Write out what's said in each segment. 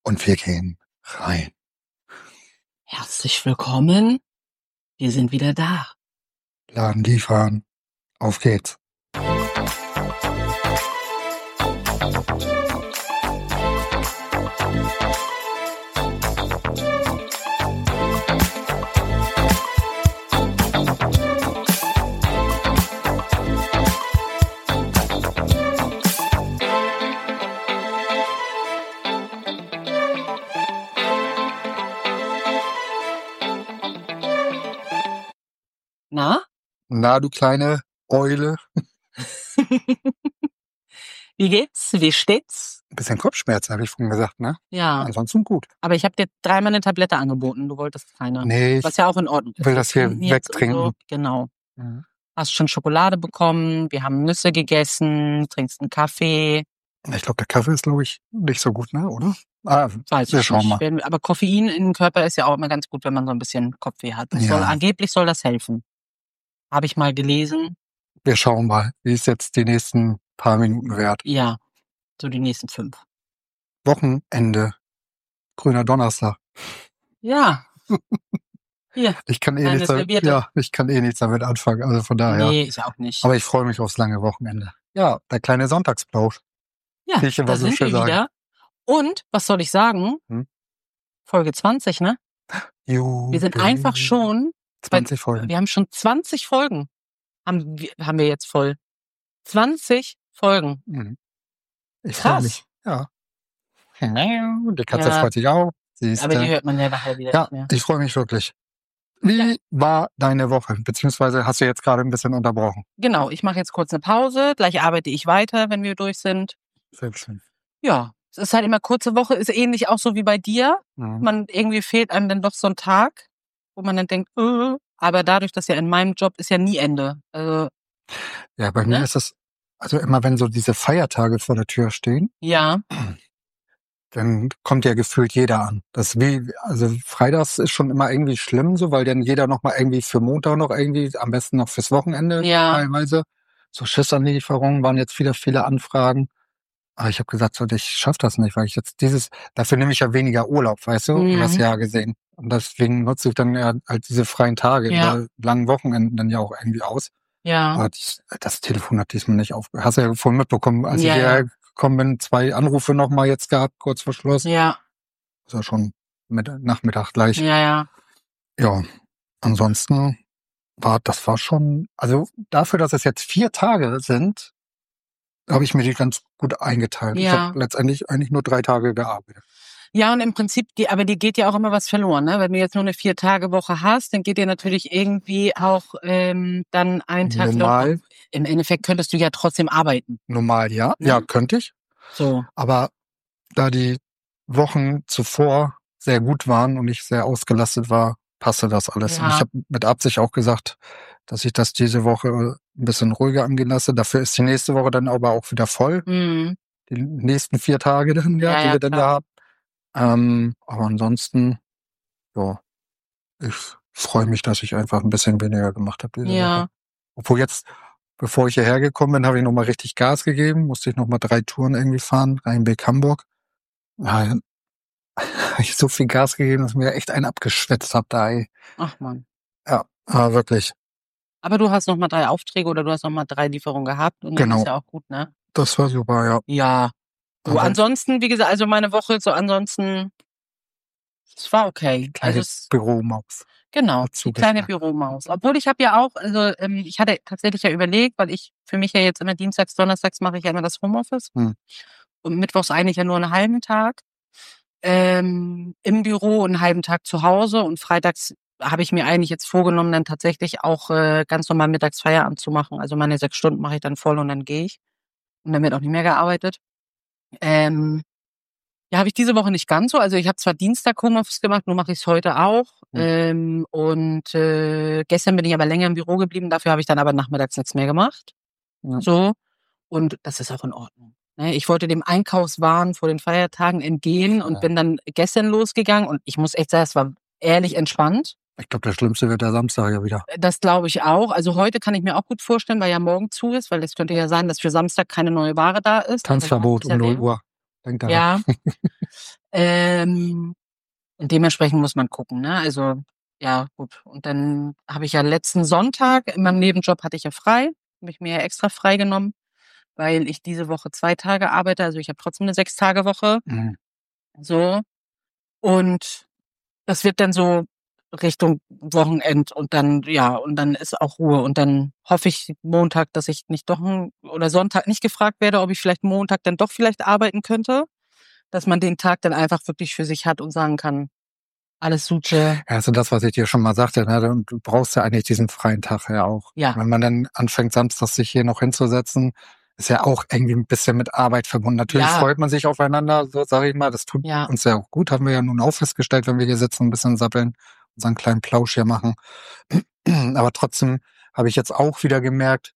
Und wir gehen rein. Herzlich willkommen. Wir sind wieder da. Laden liefern. Auf geht's. Na? Na, du kleine Eule. Wie geht's? Wie steht's? Ein bisschen Kopfschmerzen, habe ich vorhin gesagt, ne? Ja, Ansonsten gut. aber ich habe dir 3-mal eine Tablette angeboten. Du wolltest keine. Nee, Was ja auch in Ordnung ist. will das hier Wir trinken jetzt und wegtrinken. so. Genau. Mhm. Hast schon Schokolade bekommen, wir haben Nüsse gegessen, trinkst einen Kaffee. Ich glaube, der Kaffee ist, glaube ich, nicht so gut, ne? Oder? Weiß Wir ich schauen nicht. mal. Aber Koffein im Körper ist ja auch immer ganz gut, wenn man so ein bisschen Kopfweh hat. Ja. Angeblich soll das helfen. Habe ich mal gelesen. Wir schauen mal, wie es jetzt die nächsten paar Minuten wird. Ja, so die nächsten 5. Wochenende. Grüner Donnerstag. Ja. Hier. Ich kann Kleine Serviette. nichts damit anfangen. Also von daher. Nee, ich auch nicht. Aber ich freue mich aufs lange Wochenende. Ja, der kleine Sonntagsplausch. Ja, Wie ich immer da so sind schön wir sage. wieder. Und, was soll ich sagen? Folge 20, ne? Wir sind einfach schon 20 Folgen. Wir haben schon 20 Folgen. Haben wir jetzt voll. 20 Folgen. Mhm. Ich freue Krass. mich. Ja. Die Katze Ja. freut sich auch. Aber die hört man ja nachher wieder Ja, nicht mehr. ich freue mich wirklich. Wie war deine Woche? Beziehungsweise hast du jetzt gerade ein bisschen unterbrochen? Genau, ich mache jetzt kurz eine Pause. Gleich arbeite ich weiter, wenn wir durch sind. Sehr schön. Ja, es ist halt immer kurze Woche. Ist ähnlich auch so wie bei dir. Mhm. Irgendwie fehlt einem dann doch so ein Tag, wo man dann denkt, aber dadurch, dass ja in meinem Job ist ja nie Ende. Also, Ja, bei mir ist es, also immer wenn so diese Feiertage vor der Tür stehen, ja, dann kommt ja gefühlt jeder an. Also freitags ist schon immer irgendwie schlimm so, weil dann jeder noch mal irgendwie für Montag noch irgendwie, am besten noch fürs Wochenende teilweise. So Schissanlieferungen waren jetzt wieder viele Anfragen. Aber ich habe gesagt, so, ich schaff das nicht, weil ich jetzt dafür nehme ich ja weniger Urlaub, weißt du, über das Jahr gesehen. Und deswegen nutze ich dann ja halt diese freien Tage oder langen Wochenenden dann ja auch irgendwie aus. ja. Aber das Telefon hat diesmal nicht aufgehört. Hast du ja vorhin mitbekommen, als ich Ja, hierher gekommen bin, 2 Anrufe noch mal jetzt gehabt, kurz vor Schluss. Ja, Das war schon Nachmittag gleich. ja. Ja, ansonsten das war schon, also dafür, dass es jetzt 4 Tage sind, habe ich mir die ganz gut eingeteilt. Ich Ja. habe letztendlich eigentlich nur 3 Tage gearbeitet. Ja, und im Prinzip, aber dir geht ja auch immer was verloren, ne? Wenn du jetzt nur eine 4-Tage-Woche hast, dann geht dir natürlich irgendwie auch dann ein Tag Normal. Im Endeffekt könntest du ja trotzdem arbeiten. Normal, ja. Ne? Ja, könnte ich. So. Aber da die Wochen zuvor sehr gut waren und ich sehr ausgelastet war, passte das alles. Ja. Und ich habe mit Absicht auch gesagt, dass ich das diese Woche ein bisschen ruhiger angehen lasse. Dafür ist die nächste Woche dann aber auch wieder voll. Mhm. Die nächsten 4 Tage dann, die wir dann da haben. Aber ansonsten, ja, ich freue mich, dass ich einfach ein bisschen weniger gemacht habe diese Woche. Obwohl jetzt, bevor ich hierher gekommen bin, habe ich nochmal richtig Gas gegeben. Musste ich nochmal 3 Touren irgendwie fahren, Rhein-Beek, Hamburg. Ja, habe ich so viel Gas gegeben, dass mir echt einen abgeschwätzt hat da, ey. Ach man. Ja, wirklich. Aber du hast nochmal 3 Aufträge oder du hast nochmal 3 Lieferungen gehabt und das ist ja auch gut, ne? Das war super, ja. Ja. So, ansonsten, wie gesagt, also meine Woche, es war okay. Kleine Büromaus. Genau, die kleine Büromaus. Obwohl ich habe ja auch, ich hatte tatsächlich ja überlegt, weil ich für mich ja jetzt immer dienstags, donnerstags mache ich ja immer das Homeoffice. Und mittwochs eigentlich ja nur einen halben Tag im Büro und einen halben Tag zu Hause. Und freitags habe ich mir eigentlich jetzt vorgenommen, dann tatsächlich auch ganz normal mittags Feierabend zu machen. Also meine 6 Stunden mache ich dann voll und dann gehe ich. Und dann wird auch nicht mehr gearbeitet. Ja, habe ich diese Woche nicht ganz so. Also ich habe zwar Dienstag Homeoffice gemacht, nur mache ich es heute auch. Gestern bin ich aber länger im Büro geblieben. Dafür habe ich dann aber nachmittags nichts mehr gemacht. Ja. So. Und das ist auch in Ordnung. Ich wollte dem Einkaufswahn vor den Feiertagen entgehen und bin dann gestern losgegangen. Und ich muss echt sagen, es war ehrlich entspannt. Ich glaube, das Schlimmste wird der Samstag ja wieder. Das glaube ich auch. Also heute kann ich mir auch gut vorstellen, weil ja morgen zu ist, weil es könnte ja sein, dass für Samstag keine neue Ware da ist. Tanzverbot um 0 Uhr. Denk daran. Ja. Und dementsprechend muss man gucken, ne? Also, ja, gut. Und dann habe ich ja letzten Sonntag in meinem Nebenjob hatte ich ja frei. Habe ich mir ja extra frei genommen, weil ich diese Woche 2 Tage arbeite. Also, ich habe trotzdem eine 6-Tage-Woche. Mhm. So. Und das wird dann so Richtung Wochenend und dann, ja, und dann ist auch Ruhe. Und dann hoffe ich Montag, dass ich nicht doch oder Sonntag nicht gefragt werde, ob ich vielleicht Montag dann doch vielleicht arbeiten könnte. Dass man den Tag dann einfach wirklich für sich hat und sagen kann, alles Suche. Ja, also das, was ich dir schon mal sagte, ne, du brauchst ja eigentlich diesen freien Tag ja auch. Ja. Wenn man dann anfängt, samstags sich hier noch hinzusetzen, ist ja auch irgendwie ein bisschen mit Arbeit verbunden. Natürlich freut man sich aufeinander, so sage ich mal. Das tut uns ja auch gut, haben wir ja nun auch festgestellt, wenn wir hier sitzen, ein bisschen sappeln, unseren kleinen Plausch hier machen. Aber trotzdem habe ich jetzt auch wieder gemerkt,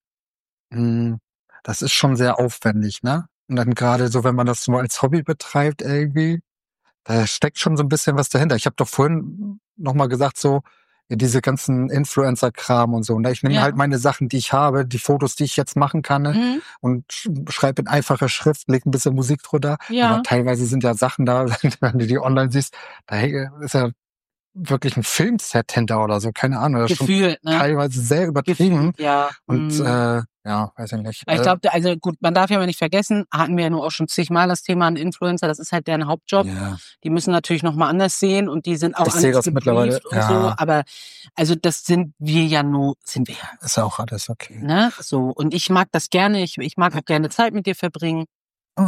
das ist schon sehr aufwendig, ne? Und dann gerade so, wenn man das nur als Hobby betreibt irgendwie, da steckt schon so ein bisschen was dahinter. Ich habe doch vorhin noch mal gesagt, so, ja, diese ganzen Influencer-Kram und so. Ne? Ich nehme halt meine Sachen, die ich habe, die Fotos, die ich jetzt machen kann, und schreibe in einfacher Schrift, leg ein bisschen Musik drunter. Ja. Aber teilweise sind ja Sachen da, wenn du die online siehst, da ist ja wirklich ein Filmset hinter oder so, keine Ahnung. Das ist schon teilweise sehr übertrieben. Gefühlt, ja. Und ja, weiß ich nicht. Ich glaube, also gut, man darf ja mal nicht vergessen, hatten wir ja nur auch schon zigmal das Thema an Influencer, das ist halt deren Hauptjob. Ja. Die müssen natürlich noch mal anders sehen und die sind auch anders gebrieft und so. Aber also das sind wir ja. Ist ja auch alles okay. Ne? So, und ich mag das gerne. Ich mag auch gerne Zeit mit dir verbringen. Oh.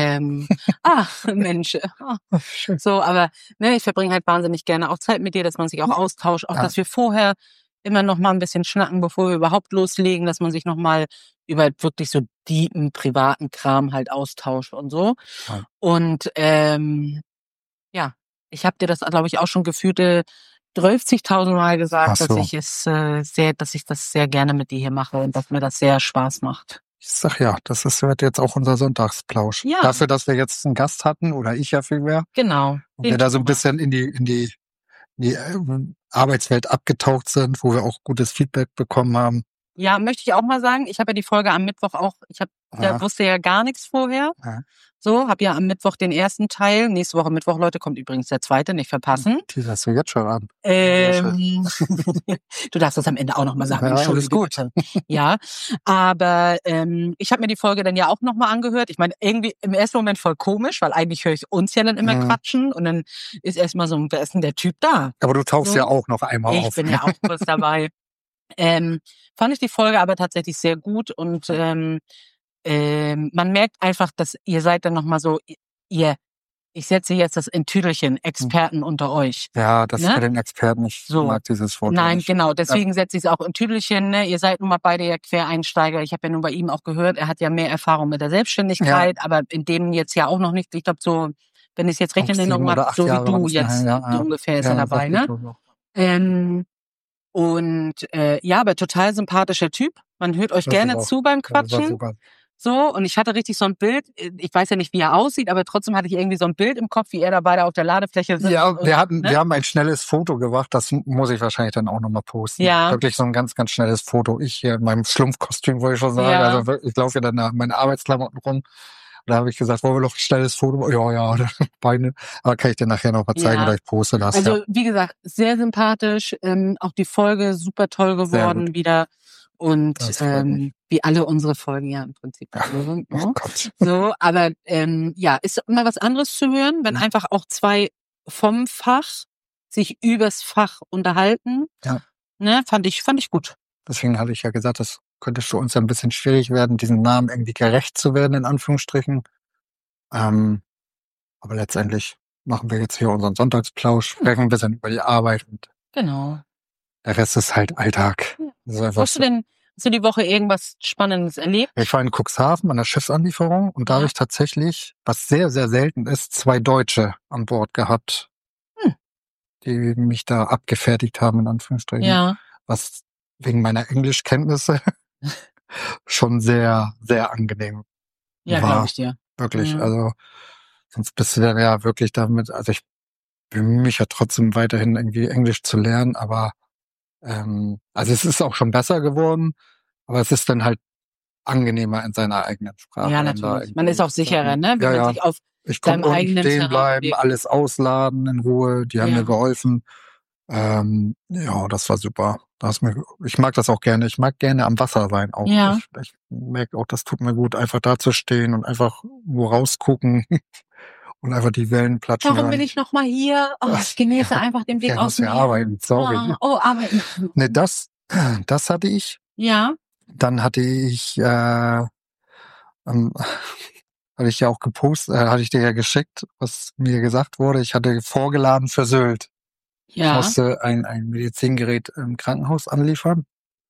Mensch. Oh. So, aber ne, ich verbringe halt wahnsinnig gerne auch Zeit mit dir, dass man sich auch austauscht, auch dass wir vorher immer noch mal ein bisschen schnacken, bevor wir überhaupt loslegen, dass man sich noch mal über wirklich so deepen, privaten Kram halt austauscht und so. Ja. Und ja, ich habe dir das, glaube ich, auch schon gefühlte 30.000 Mal gesagt, dass ich das sehr gerne mit dir hier mache und dass mir das sehr Spaß macht. Ich sag ja, das wird jetzt auch unser Sonntagsplausch. Ja. Dafür, dass wir jetzt einen Gast hatten, oder ich ja vielmehr. Genau. Und wir da so ein bisschen in die Arbeitswelt abgetaucht sind, wo wir auch gutes Feedback bekommen haben. Ja, möchte ich auch mal sagen, ich habe ja die Folge am Mittwoch auch, wusste ja gar nichts vorher. Ja. So, habe ja am Mittwoch den ersten Teil. Nächste Woche Mittwoch, Leute, kommt übrigens der zweite, nicht verpassen. Die hast du jetzt schon an. Du darfst das am Ende auch nochmal sagen. Ja, alles gut. Ja, aber ich habe mir die Folge dann ja auch nochmal angehört. Ich meine, irgendwie im ersten Moment voll komisch, weil eigentlich höre ich uns ja dann immer quatschen und dann ist erstmal so, wer ist denn der Typ da? Aber du tauchst ja auch noch einmal auf. Ich bin ja auch kurz dabei. Fand ich die Folge aber tatsächlich sehr gut und man merkt einfach, dass ihr seid dann nochmal so, ich setze jetzt das in Tüdelchen, Experten unter euch. Ja, das ist für den Experten, ich mag dieses Wort. Nein, nicht. Genau, deswegen setze ich es auch in Tüdelchen. Ne? Ihr seid nun mal beide ja Quereinsteiger. Ich habe ja nun bei ihm auch gehört, er hat ja mehr Erfahrung mit der Selbstständigkeit, aber in dem jetzt ja auch noch nicht, ich glaube so, wenn ich es jetzt recht in Erinnerung habe, so wie du jetzt so ungefähr ist er dabei. Ne? Aber total sympathischer Typ. Man hört euch gerne zu beim Quatschen. So, und ich hatte richtig so ein Bild, ich weiß ja nicht, wie er aussieht, aber trotzdem hatte ich irgendwie so ein Bild im Kopf, wie er da beide auf der Ladefläche sitzt. Ja, wir haben ein schnelles Foto gemacht, das muss ich wahrscheinlich dann auch nochmal posten. Ja. Wirklich so ein ganz, ganz schnelles Foto. Ich hier in meinem Schlumpfkostüm, wollte ich schon sagen. Ja. Also ich laufe ja dann nach meinen Arbeitsklamotten rum. Da habe ich gesagt, wollen wir noch ein schnelles Foto? Ja, Beine. Aber kann ich dir nachher noch mal zeigen oder ich poste das. Also, wie gesagt, sehr sympathisch. Auch die Folge super toll geworden wieder. Und wie alle unsere Folgen ja im Prinzip. So, aber ist immer was anderes zu hören, wenn einfach auch zwei vom Fach sich übers Fach unterhalten. Ja. Ne, fand ich gut. Deswegen hatte ich ja gesagt, das könnte für uns ein bisschen schwierig werden, diesen Namen irgendwie gerecht zu werden, in Anführungsstrichen. Aber letztendlich machen wir jetzt hier unseren Sonntagsplausch, sprechen ein bisschen über die Arbeit und der Rest ist halt Alltag. Ja. Hast du die Woche irgendwas Spannendes erlebt? Ich war in Cuxhaven an der Schiffsanlieferung und da habe ich tatsächlich, was sehr, sehr selten ist, 2 Deutsche an Bord gehabt, die mich da abgefertigt haben, in Anführungsstrichen. Ja. Was wegen meiner Englischkenntnisse schon sehr, sehr angenehm war. Ja, glaube ich dir. Wirklich, also sonst bist du dann ja wirklich damit, also ich bemühe mich ja trotzdem weiterhin irgendwie Englisch zu lernen, aber also es ist auch schon besser geworden, aber es ist dann halt angenehmer in seiner eigenen Sprache. Ja, natürlich. Man ist auch sicherer, ne? Wenn man sich auf Ich konnte unten stehen bleiben, alles ausladen in Ruhe. Die haben mir geholfen. Ja, das war super. Ich mag das auch gerne. Ich mag gerne am Wasser sein auch. Ja. Ich merke auch, das tut mir gut, einfach da zu stehen und einfach nur rausgucken und einfach die Wellen platschen. Warum bin ich noch mal hier? Oh, ich genieße einfach den Weg aus dem Meer. Arbeiten, sorry. Arbeiten. Ne, das hatte ich. Ja. Dann hatte ich, hatte ich ja auch gepostet, hatte ich dir ja geschickt, was mir gesagt wurde. Ich hatte vorgeladen für Sylt. Ja. Ich musste ein Medizingerät im Krankenhaus anliefern.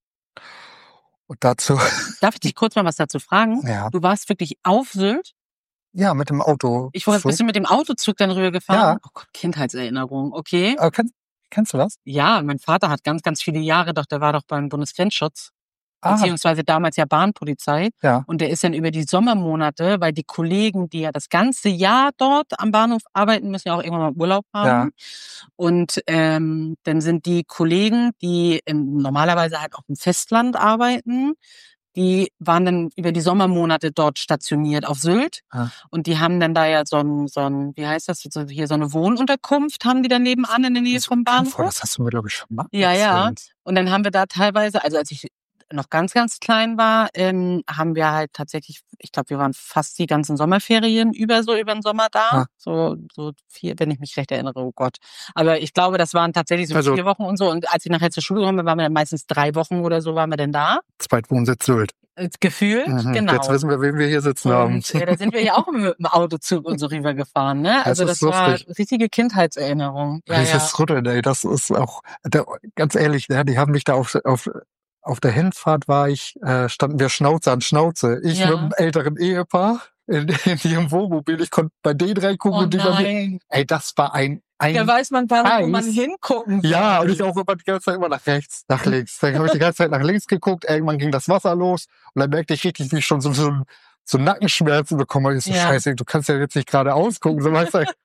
Und dazu. Darf ich dich kurz mal was dazu fragen? Ja. Du warst wirklich auf Sylt? Ja, mit dem Auto. Bist du mit dem Autozug dann rübergefahren? Ja. Oh Gott, Kindheitserinnerung, okay. Aber kennst du das? Ja, mein Vater hat ganz, ganz viele Jahre, der war doch beim Bundesgrenzschutz. Beziehungsweise damals ja Bahnpolizei. Ja. Und der ist dann über die Sommermonate, weil die Kollegen, die ja das ganze Jahr dort am Bahnhof arbeiten, müssen ja auch irgendwann mal Urlaub haben. Ja. Und dann sind die Kollegen, die normalerweise halt auf dem Festland arbeiten, die waren dann über die Sommermonate dort stationiert auf Sylt. Ja. Und die haben dann da ja so ein, wie heißt das, hier so eine Wohnunterkunft haben die dann nebenan in der Nähe vom Bahnhof. Das hast du mir, glaube ich, schon mal erzählt. Ja. Und dann haben wir da teilweise, also als ich noch ganz, ganz klein war, haben wir halt tatsächlich, ich glaube, wir waren fast die ganzen Sommerferien über den Sommer da. Ja. So 4, wenn ich mich recht erinnere, oh Gott. Aber ich glaube, das waren tatsächlich so 4 Wochen und so. Und als ich nachher zur Schule gekommen bin, waren wir dann meistens 3 Wochen oder so, waren wir denn da. Zweitwohnsitz Sylt. Gefühlt, genau. Jetzt wissen wir, wen wir hier sitzen haben. Da sind wir ja auch mit dem Autozug und so rübergefahren, ne? Also das war richtige Kindheitserinnerung. Ja, das ist Rütteln, ey. Das ist auch, ganz ehrlich, die haben mich da auf der Hinfahrt standen wir Schnauze an Schnauze. Ich mit einem älteren Ehepaar in ihrem Wohnmobil. Ich konnte bei denen reingucken und die bei mir. Ey, das war ein da weiß man gar nicht, wo man hingucken soll. Ja, und ich auch immer die ganze Zeit immer nach rechts, nach links. Dann habe ich die ganze Zeit nach links geguckt. Irgendwann ging das Wasser los und dann merkte ich richtig, wie ich schon so Nackenschmerzen bekomme. Und ich so, Scheiße, du kannst ja jetzt nicht gerade ausgucken. So, weißt du,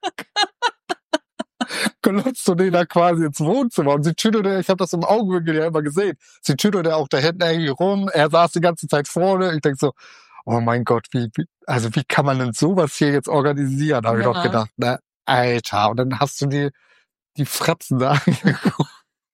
glotzt du den da quasi ins Wohnzimmer und sie schüttelte, ich habe das im Augenwinkel ja immer gesehen, sie schüttelte auch da hinten irgendwie rum, er saß die ganze Zeit vorne, ich denke so, oh mein Gott, wie kann man denn sowas hier jetzt organisieren, habe ich doch gedacht, ne, Alter, und dann hast du die Fratzen da angeguckt.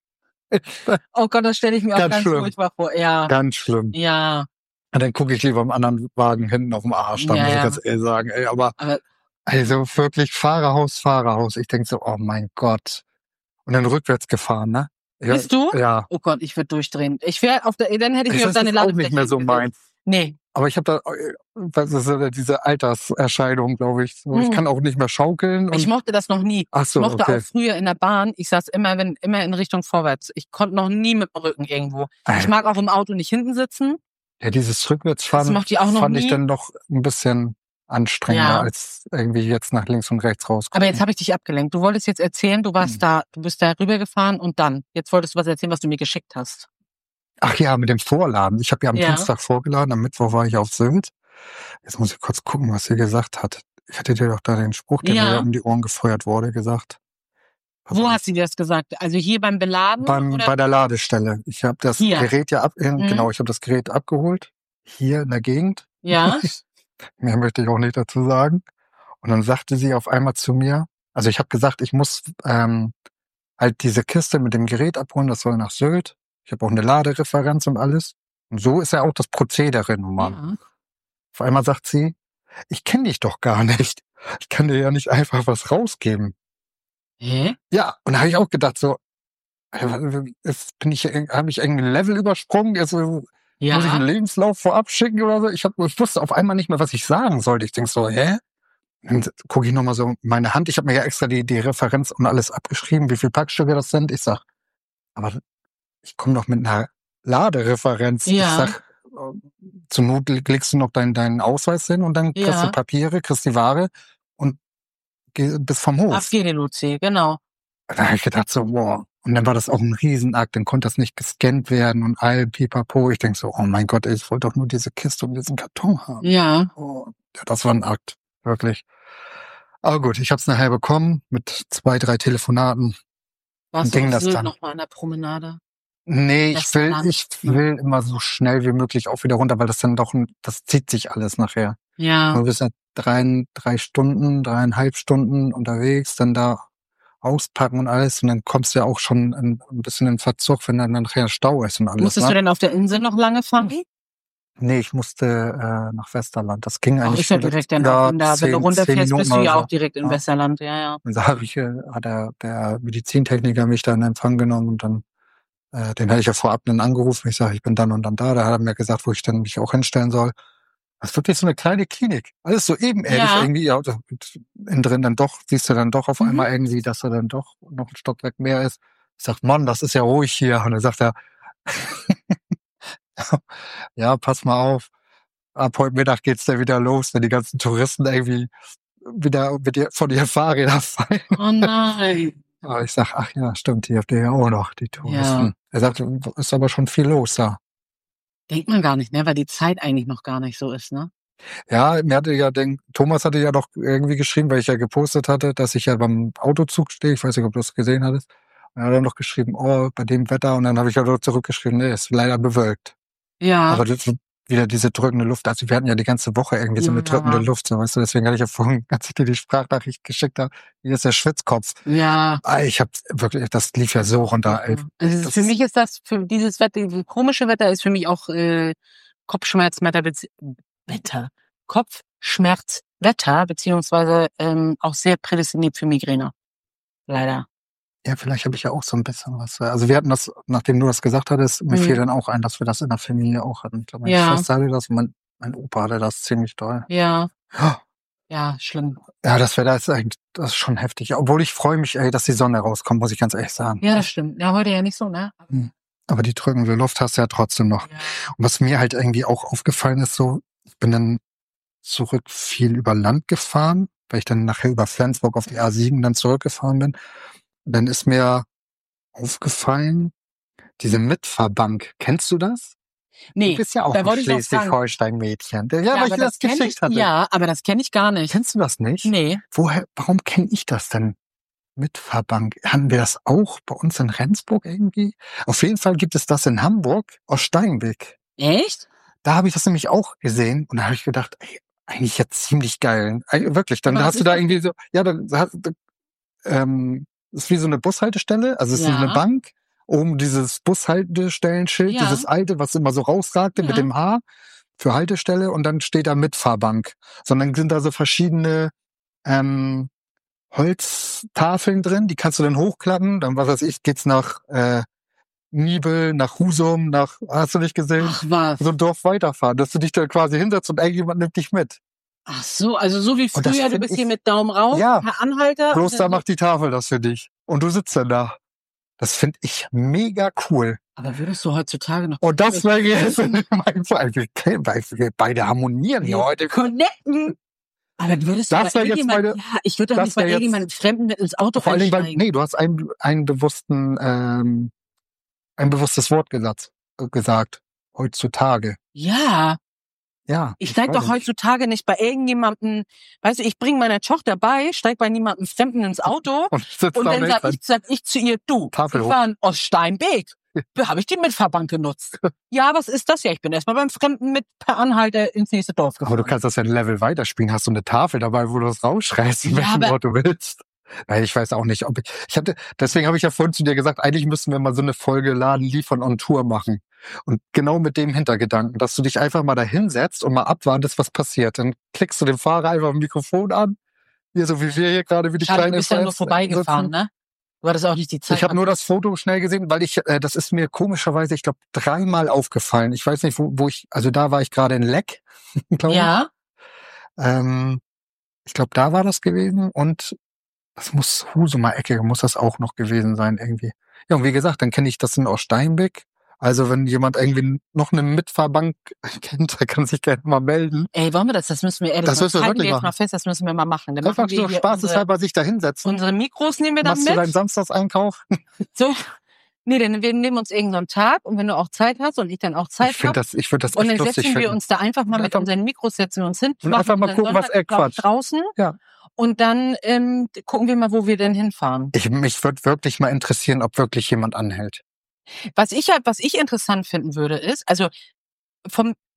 Oh Gott, das stelle ich mir auch ganz furchtbar vor, ja. Ganz schlimm. Ja. Und dann gucke ich lieber im anderen Wagen hinten auf dem Arsch, dann muss ich ganz ehrlich sagen, ey, aber also wirklich Fahrerhaus. Ich denke so, oh mein Gott. Und dann rückwärts gefahren, ne? Bist du? Ja. Oh Gott, ich würde durchdrehen. Dann hätte ich mich auf deine Ladefläche. Das ist auch nicht mehr so meins. Nee. Aber ich habe das ist diese Alterserscheinung, glaube ich. Ich kann auch nicht mehr schaukeln. Ich mochte das noch nie. Ach so, ich mochte auch früher in der Bahn, ich saß immer in Richtung vorwärts. Ich konnte noch nie mit dem Rücken irgendwo. Ich mag auch im Auto nicht hinten sitzen. Ja, dieses Rückwärtsfahren fand ich dann doch ein bisschen anstrengender als irgendwie jetzt nach links und rechts raus. Aber jetzt habe ich dich abgelenkt. Du wolltest jetzt erzählen, du bist da rübergefahren und dann. Jetzt wolltest du was erzählen, was du mir geschickt hast. Ach ja, mit dem Vorladen. Ich habe ja am Dienstag vorgeladen, am Mittwoch war ich auf Sylt. Jetzt muss ich kurz gucken, was sie gesagt hat. Ich hatte dir doch da den Spruch, der mir um die Ohren gefeuert wurde, gesagt. Wo hast du dir das gesagt? Also hier beim Beladen? Bei der Ladestelle. Ich habe das Gerät ich habe das Gerät abgeholt. Hier in der Gegend. Ja. Mehr möchte ich auch nicht dazu sagen. Und dann sagte sie auf einmal zu mir, also ich habe gesagt, ich muss halt diese Kiste mit dem Gerät abholen, das soll nach Sylt. Ich habe auch eine Ladereferenz und alles. Und so ist ja auch das Prozedere nun mal. Ja. Auf einmal sagt sie, ich kenne dich doch gar nicht. Ich kann dir ja nicht einfach was rausgeben. Hä? Ja, und da habe ich auch gedacht, so, habe ich irgendein Level übersprungen? Jetzt muss ich einen Lebenslauf vorab schicken oder so? Ich wusste auf einmal nicht mehr, was ich sagen sollte. Ich denke so, hä? Dann gucke ich nochmal so meine Hand. Ich habe mir ja extra die Referenz und alles abgeschrieben, wie viele Packstücke das sind. Ich sag, aber ich komme doch mit einer Ladereferenz. Ja. Ich sag, zur Not legst du noch deinen Ausweis hin und dann kriegst du Papiere, kriegst die Ware und bis vom Hof. Auf GDLC, genau. Da habe ich gedacht so, wow. Und dann war das auch ein Riesenakt, dann konnte das nicht gescannt werden und all pipapo. Ich denk so, oh mein Gott, ich wollte doch nur diese Kiste und diesen Karton haben. Ja. Oh, das war ein Akt, wirklich. Aber gut, ich habe es nachher bekommen mit 2, 3 Telefonaten. Warst du das noch mal an der Promenade? Nee, ich will immer so schnell wie möglich auch wieder runter, weil das dann doch, das zieht sich alles nachher. Ja. Du bist ja 3,5 Stunden unterwegs, dann da auspacken und alles. Und dann kommst du ja auch schon ein bisschen in Verzug, wenn dann nachher Stau ist und alles. Musstest du denn auf der Insel noch lange fahren? Nee, ich musste nach Westerland. Das ging eigentlich. Ist ja direkt danach. Wenn du runterfährst, bist du ja auch direkt in Westerland. Ja. Und da hat der Medizintechniker mich da in Empfang genommen und dann, den hatte ich ja vorab dann angerufen. Ich sage, ich bin dann und dann da. Da hat er mir gesagt, wo ich dann mich auch hinstellen soll. Das ist wirklich so eine kleine Klinik. Alles so ebenerdig irgendwie. Ja, innen drin dann doch, siehst du dann doch auf einmal irgendwie, dass er dann doch noch ein Stockwerk mehr ist. Ich sag, Mann, das ist ja ruhig hier. Und dann sagt er, ja, pass mal auf. Ab heute Mittag geht's dann wieder los, wenn die ganzen Touristen irgendwie wieder von ihren Fahrrädern fallen. Oh nein. Aber ich sag, ach ja, stimmt, die habt ihr ja auch noch, die Touristen. Ja. Er sagt, ist aber schon viel los da. Denkt man gar nicht, ne, weil die Zeit eigentlich noch gar nicht so ist, ne? Ja, Thomas hatte ja doch irgendwie geschrieben, weil ich ja gepostet hatte, dass ich ja beim Autozug stehe. Ich weiß nicht, ob du das gesehen hattest. Und er hat dann noch geschrieben, oh, bei dem Wetter. Und dann habe ich ja dort zurückgeschrieben, nee, ist leider bewölkt. Ja. Aber das wieder diese drückende Luft. Also wir hatten ja die ganze Woche irgendwie so eine drückende Luft, so, weißt du, deswegen hatte ich ja vorhin, als ich dir die Sprachnachricht geschickt habe, hier ist der Schwitzkopf. Ja. Ich habe wirklich, das lief ja so runter. Also für mich ist das, für dieses Wetter, dieses komische Wetter ist für mich auch Kopfschmerzwetter, beziehungsweise auch sehr prädestiniert für Migräne. Leider. Ja, vielleicht habe ich ja auch so ein bisschen was. Also wir hatten das, nachdem du das gesagt hattest, mir fiel dann auch ein, dass wir das in der Familie auch hatten. Ich glaube, meine Schwester hatte das, mein Opa hatte das ziemlich doll. Ja. Ja, schlimm. Ja, das Wetter ist eigentlich, das ist schon heftig. Obwohl ich freue mich, dass die Sonne rauskommt, muss ich ganz ehrlich sagen. Ja, das stimmt. Ja, heute ja nicht so, ne? Aber die drückende Luft hast du ja trotzdem noch. Ja. Und was mir halt irgendwie auch aufgefallen ist, so, ich bin dann zurück viel über Land gefahren, weil ich dann nachher über Flensburg auf die A7 dann zurückgefahren bin. Und dann ist mir aufgefallen, diese Mitfahrbank, kennst du das? Nee, du bist ja auch ein Schleswig-Holstein-Mädchen. Ja, weil ich das geschickt hatte. Ja, aber das kenne ich gar nicht. Kennst du das nicht? Nee. Warum kenne ich das denn? Mitfahrbank. Hatten wir das auch bei uns in Rendsburg irgendwie? Auf jeden Fall gibt es das in Hamburg, aus Steinbeck. Echt? Da habe ich das nämlich auch gesehen und da habe ich gedacht, ey, eigentlich ja ziemlich geil. Wirklich, dann hast du da irgendwie so, ja, dann ist wie so eine Bushaltestelle, also es ist so eine Bank, oben dieses Bushaltestellenschild, dieses alte, was immer so rausragte mit dem H für Haltestelle und dann steht da Mitfahrbank. Sondern sind da so verschiedene Holztafeln drin, die kannst du dann hochklappen, dann was weiß ich, geht's nach Nibel, nach Husum, hast du nicht gesehen? Ach was. So ein Dorf weiterfahren, dass du dich da quasi hinsetzt und irgendjemand nimmt dich mit. Ach so, also so wie früher, du bist hier mit Daumen rauf, Herr Anhalter. Bloß da macht die Tafel das für dich. Und du sitzt dann da. Das finde ich mega cool. Aber würdest du heutzutage noch... Und das wäre jetzt mein Fall. Wir beide harmonieren hier heute. Connecten. Aber würdest du das jetzt meine, ich würde doch nicht bei irgendjemandem Fremden ins Auto vor allen Dingen, nee, du hast ein bewusstes Wort gesagt. Heutzutage. Ja. Ja. Ich steig doch heutzutage nicht bei irgendjemandem, weißt du, ich bringe meine Tochter bei, steig bei niemandem Fremden ins Auto und dann sag ich zu ihr, du, wir waren aus Steinbeck. Da habe ich die Mitfahrbank genutzt. Ja, was ist das? Ja, ich bin erstmal beim Fremden mit per Anhalter ins nächste Dorf gefahren. Aber du kannst das ja ein Level weiterspielen. Hast du eine Tafel dabei, wo du das rausschreist, in welchem Ort du willst. Weil ich weiß auch nicht, deswegen habe ich ja vorhin zu dir gesagt, eigentlich müssten wir mal so eine Folge Laden liefern on Tour machen. Und genau mit dem Hintergedanken, dass du dich einfach mal da hinsetzt und mal abwartest, was passiert. Dann klickst du dem Fahrer einfach ein Mikrofon an. Hier, so wie wir hier gerade, wie die kleine. Du bist ja nur vorbeigefahren, ne? Du hattest auch nicht die Zeit. Ich habe nur das Foto schnell gesehen, weil das ist mir komischerweise, ich glaube, 3-mal aufgefallen. Ich weiß nicht, wo ich, also da war ich gerade in Leck, glaube ich. Ja. Ich glaube, da war das gewesen und das muss Husumer Ecke, muss das auch noch gewesen sein irgendwie. Ja, und wie gesagt, dann kenne ich das in Oststeinbeck. Also wenn jemand irgendwie noch eine Mitfahrbank kennt, der kann sich gerne mal melden. Ey, wollen wir das? Das müssen wir das müssen wir wirklich machen. Mal fest, das müssen wir mal machen. Dann einfach so spaßeshalber sich da hinsetzen. Unsere Mikros nehmen wir dann mit. Machst du deinen Samstagseinkauf? So. Nee, denn wir nehmen uns irgendeinen Tag und wenn du auch Zeit hast und ich dann auch Zeit habe. Ich würde das echt lustig finden. Und dann setzen wir uns da einfach mal mit unseren Mikros, setzen wir uns hin. Und einfach mal gucken, was er quatscht. Draußen. Ja. Und dann gucken wir mal, wo wir denn hinfahren. Mich würde wirklich mal interessieren, ob wirklich jemand anhält. Was ich interessant finden würde, ist, also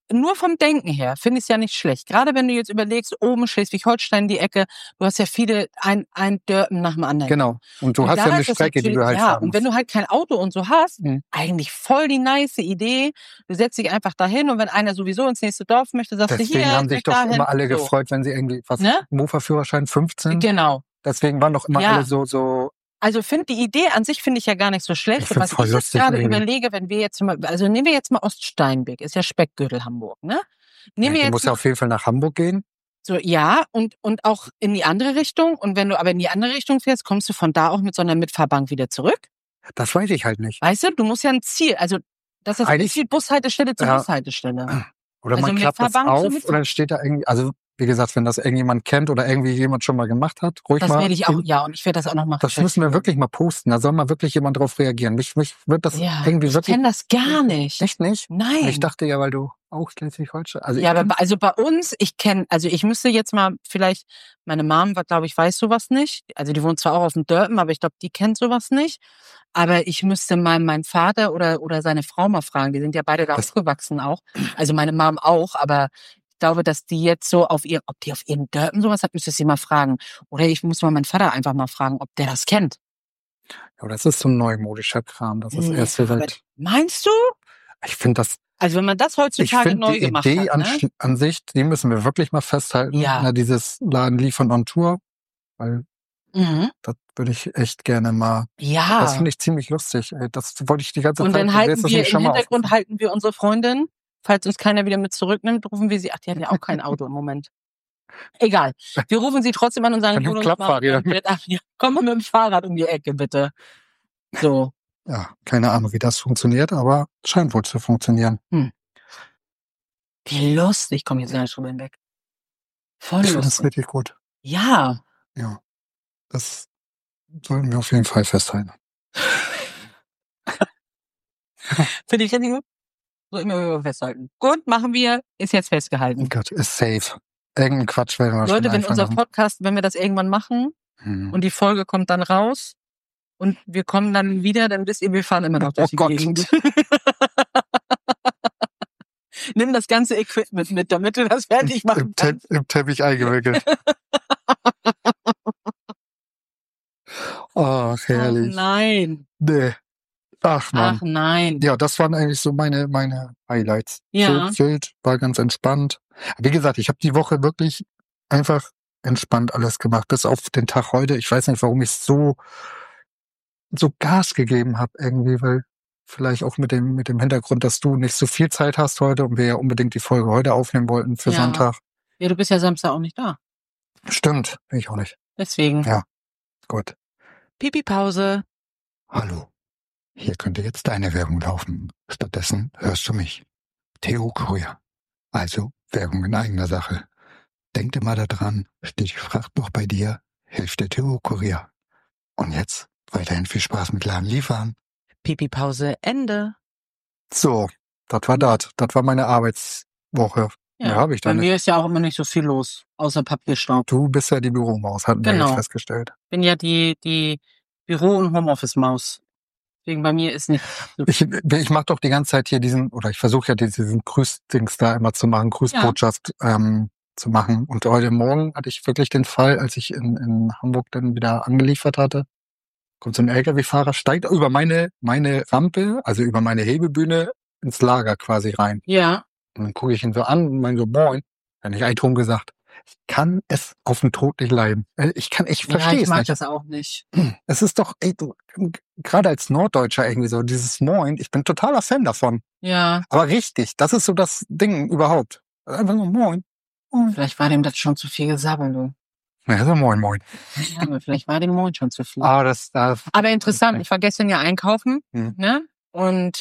nur vom Denken her finde ich es ja nicht schlecht. Gerade wenn du jetzt überlegst, oben Schleswig-Holstein die Ecke, du hast ja viele, ein Dörpen nach dem anderen. Genau. Und du hast ja eine Strecke, die du halt fahren musst. Und wenn du halt kein Auto und so hast, eigentlich voll die nice Idee. Du setzt dich einfach dahin und wenn einer sowieso ins nächste Dorf möchte, sagst du hier. Deswegen haben sich doch immer alle gefreut, wenn sie irgendwie, Mofa-Führerschein 15? Genau. Deswegen waren doch immer alle so. Also die Idee an sich finde ich ja gar nicht so schlecht. Was ich jetzt gerade überlege, wenn wir jetzt mal, also nehmen wir jetzt mal Oststeinbeck, ist ja Speckgürtel Hamburg, ne? Du musst ja auf jeden Fall nach Hamburg gehen. So, ja, und auch in die andere Richtung. Und wenn du aber in die andere Richtung fährst, kommst du von da auch mit so einer Mitfahrbank wieder zurück? Das weiß ich halt nicht. Weißt du ein Ziel, also das ist die Bushaltestelle zur Bushaltestelle. Oder man klappt das auf und dann steht da irgendwie, also wie gesagt, wenn das irgendjemand kennt oder irgendwie jemand schon mal gemacht hat, ruhig mal. Das werde ich auch, und ich werde das auch noch machen. Das müssen wir wirklich mal posten. Da soll mal wirklich jemand drauf reagieren. Mich wird das irgendwie wirklich. Ich kenne das gar nicht. Echt nicht? Nein. Ich dachte ja, weil du auch Schleswig-Holstein. Also bei uns, ich müsste jetzt mal vielleicht, meine Mom, glaube ich, weiß sowas nicht. Also die wohnt zwar auch auf dem Dörpen, aber ich glaube, die kennt sowas nicht. Aber ich müsste mal meinen Vater oder seine Frau mal fragen. Die sind ja beide da aufgewachsen auch. Also meine Mom auch, aber ich glaube, dass die jetzt so ob die auf ihrem Dörpen sowas hat, müsste ich sie mal fragen. Oder ich muss mal meinen Vater einfach mal fragen, ob der das kennt. Ja, das ist so ein neumodischer Kram. Das ist erst seit. Meinst du? Ich finde das. Also wenn man das heutzutage neu gemacht hat. Die Idee an sich, die müssen wir wirklich mal festhalten. Ja. Dieses Laden liefern on Tour. Weil das würde ich echt gerne mal. Ja. Das finde ich ziemlich lustig. Das wollte ich die ganze Zeit. Und dann halten wir im Hintergrund unsere Freundin. Falls uns keiner wieder mit zurücknimmt, rufen wir sie. Ach, die hat ja auch kein Auto im Moment. Egal. Wir rufen sie trotzdem an und sagen, komm mal mit dem Fahrrad um die Ecke, bitte. So. Ja, keine Ahnung, wie das funktioniert, aber scheint wohl zu funktionieren. Wie lustig. Komm, jetzt sind wir hinweg. Voll lustig. Das ist richtig gut. Ja. Ja. Das sollten wir auf jeden Fall festhalten. Finde ich richtig gut. So immer festhalten. Gut, machen wir. Ist jetzt festgehalten. Gott, ist safe. Irgendein Quatsch werden wir Leute, wenn unser Podcast, wenn wir das irgendwann machen und die Folge kommt dann raus und wir kommen dann wieder, dann wisst ihr, wir fahren immer noch durch die Gegend. Nimm das ganze Equipment mit, damit du das fertig machen kannst. Im Teppich eingewickelt. Oh, herrlich. Oh nein. Nee. Ach Mann. Ach nein. Ja, das waren eigentlich so meine Highlights. Ja. Sylt war ganz entspannt. Wie gesagt, ich habe die Woche wirklich einfach entspannt alles gemacht, bis auf den Tag heute. Ich weiß nicht, warum ich so Gas gegeben habe irgendwie, weil vielleicht auch mit dem Hintergrund, dass du nicht so viel Zeit hast heute und wir ja unbedingt die Folge heute aufnehmen wollten für Sonntag. Ja, du bist ja Samstag auch nicht da. Stimmt, bin ich auch nicht. Deswegen. Ja, gut. Pipi-Pause. Hallo. Hier könnte jetzt deine Werbung laufen. Stattdessen hörst du mich. Theo Kurier. Also Werbung in eigener Sache. Denk dir mal daran, steht die Fracht noch bei dir, hilft der Theo Kurier. Und jetzt weiterhin viel Spaß mit Laden liefern. Pipi-Pause, Ende. So, das war das. Das war meine Arbeitswoche. Ja, habe ich da nicht. Bei mir ist ja auch immer nicht so viel los, außer Papierstaub. Du bist ja die Büromaus, hatten wir jetzt festgestellt. Bin ja die Büro- und Homeoffice-Maus. Deswegen bei mir ist nicht. Ich mache doch die ganze Zeit hier ich versuche ja diesen Grüßdings da immer zu machen, Grüßbotschaft zu machen. Und heute Morgen hatte ich wirklich den Fall, als ich in Hamburg dann wieder angeliefert hatte, kommt so ein LKW-Fahrer, steigt über meine Rampe, also über meine Hebebühne, ins Lager quasi rein. Ja. Und dann gucke ich ihn so an und meine so, moin. Dann habe ich Eiton gesagt, ich kann es auf den Tod nicht leiden. Ich verstehe es nicht. Ich mag das auch nicht. Es ist doch, gerade als Norddeutscher irgendwie so, dieses Moin, ich bin totaler Fan davon. Ja. Aber richtig, das ist so das Ding überhaupt. Einfach nur Moin. Vielleicht war dem das schon zu viel gesabbelt, du. Ja, so Moin, Moin. Ja, aber vielleicht war dem Moin schon zu viel. Aber interessant, ich war gestern ja einkaufen, ne? Und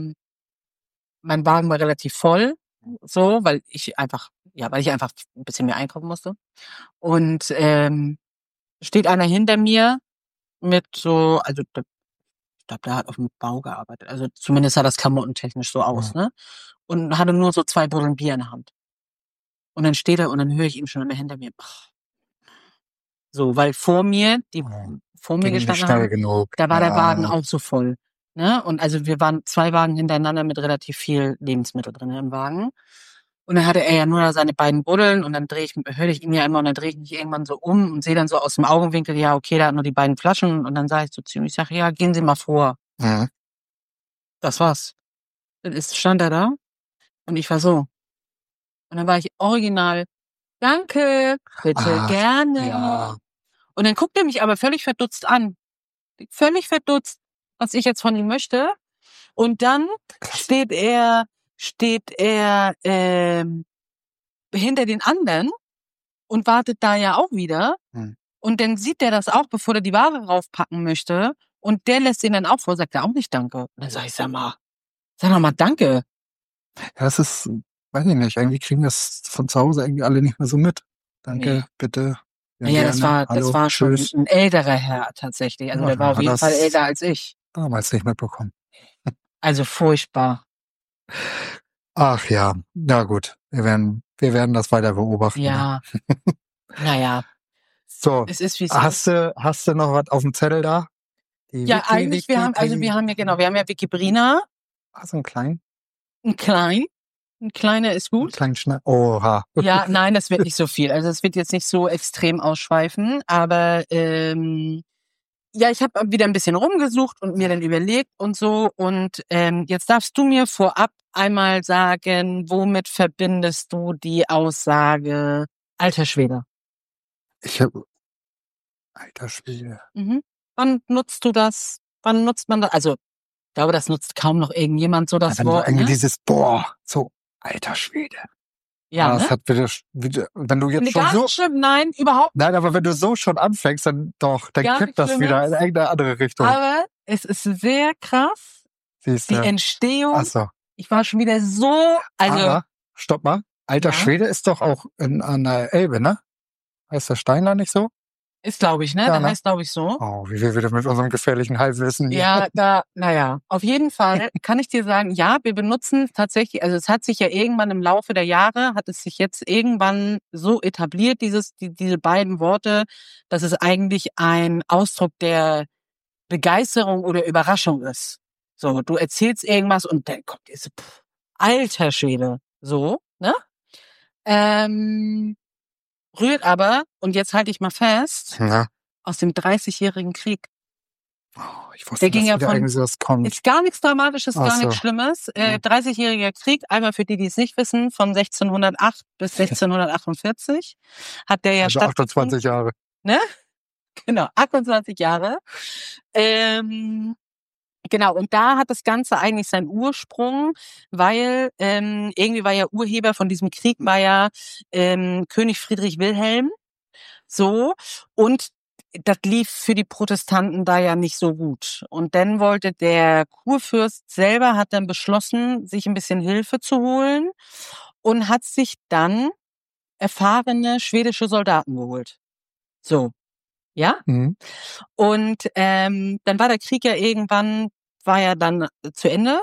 mein Wagen war relativ voll, so, weil ich einfach ein bisschen mehr einkaufen musste. Und steht einer hinter mir mit so, also ich glaube, der hat auf dem Bau gearbeitet. Also zumindest sah das klamottentechnisch so aus, ne? Und hatte nur so 2 Buddeln Bier in der Hand. Und dann steht er und dann höre ich ihm schon immer hinter mir. So, weil vor mir gestanden haben, da war der Wagen auch so voll. Ne? Und also wir waren 2 Wagen hintereinander mit relativ viel Lebensmittel drin im Wagen. Und dann hatte er ja nur seine beiden Buddeln und dann höre ich ihn ja immer und dann drehe ich mich irgendwann so um und sehe dann so aus dem Augenwinkel, ja, okay, der hat nur die beiden Flaschen und dann sage ich so zu ihm, ich sage, ja, gehen Sie mal vor. Mhm. Das war's. Dann stand er da und ich war so. Und dann war ich original, danke, bitte, gerne. Ja. Und dann guckt er mich aber völlig verdutzt an. Völlig verdutzt, was ich jetzt von ihm möchte. Und dann steht er hinter den anderen und wartet da ja auch wieder. Und dann sieht der das auch, bevor er die Ware raufpacken möchte. Und der lässt ihn dann auch vor, sagt er auch nicht Danke. Und dann sag ich, sag doch mal Danke. Ja, das ist, weiß ich nicht, irgendwie kriegen wir es von zu Hause irgendwie alle nicht mehr so mit. Danke, bitte. Ja, das war schon ein älterer Herr tatsächlich. Also der war auf jeden Fall älter als ich. Damals nicht mitbekommen. Also furchtbar. Ach ja, ja gut. Wir werden das weiter beobachten. Ja. Naja. So, es ist, wie es hast du noch was auf dem Zettel da? Ja, eigentlich, wir haben ja Wikibrina. So einen kleinen? Ein kleiner ist gut. Ein kleinen Schnapp. Oha. Ja, nein, das wird nicht so viel. Also es wird jetzt nicht so extrem ausschweifen, aber ja, ich habe wieder ein bisschen rumgesucht und mir dann überlegt und so. Und jetzt darfst du mir vorab einmal sagen, womit verbindest du die Aussage alter Schwede? Alter Schwede. Wann nutzt du das? Wann nutzt man das? Also, ich glaube, das nutzt kaum noch irgendjemand so das Wort. Irgendwie dieses so alter Schwede. Ja, das hat wieder, wenn du jetzt schon so... Schlimm, nein, überhaupt nicht. Nein, aber wenn du so schon anfängst, dann kippt das wieder in irgendeine andere Richtung. Aber es ist sehr krass, die Entstehung. Ach so. Ich war schon wieder so... Aber, stopp mal, alter Schwede ist doch auch an der Elbe, ne? Heißt der Stein nicht so? Ist, glaube ich, ne? Ja, der heißt, glaube ich, so. Oh, wie wir wieder mit unserem gefährlichen Halbwissen hier. Ja, naja. Auf jeden Fall kann ich dir sagen, ja, wir benutzen tatsächlich, also es hat sich ja irgendwann im Laufe der Jahre, hat es sich jetzt irgendwann so etabliert, diese beiden Worte, dass es eigentlich ein Ausdruck der Begeisterung oder Überraschung ist. So, du erzählst irgendwas und dann kommt diese, alter Schwede. So, ne? Rührt aber, und jetzt halte ich mal fest, aus dem 30-jährigen Krieg. Oh, ich wusste, der ging ja von, was kommt. Ist gar nichts Dramatisches, gar nichts Schlimmes. 30-jähriger Krieg, einmal für die es nicht wissen, von 1608 bis 1648 hat der ja also 28 Jahre. Ne? Genau, 28 Jahre. Genau, und da hat das Ganze eigentlich seinen Ursprung, weil irgendwie war ja Urheber von diesem Krieg war ja König Friedrich Wilhelm. So, und das lief für die Protestanten da ja nicht so gut. Und dann wollte der Kurfürst selber, hat dann beschlossen, sich ein bisschen Hilfe zu holen und hat sich dann erfahrene schwedische Soldaten geholt. So, ja? Und dann war der Krieg ja irgendwann, war ja dann zu Ende.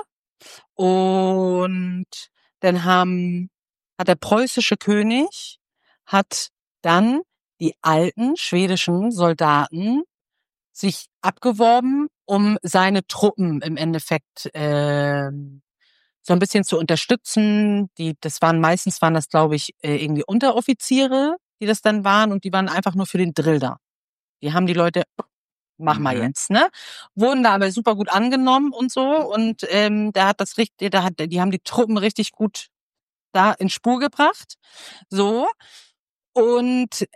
Und dann hat der preußische König, hat dann die alten schwedischen Soldaten sich abgeworben, um seine Truppen im Endeffekt so ein bisschen zu unterstützen. Meistens waren das, glaube ich, irgendwie Unteroffiziere, die das dann waren, und die waren einfach nur für den Drill da. Die haben die Leute, mach mal jetzt, ne? Wurden da aber super gut angenommen und so, und die haben die Truppen richtig gut da in Spur gebracht. So. Und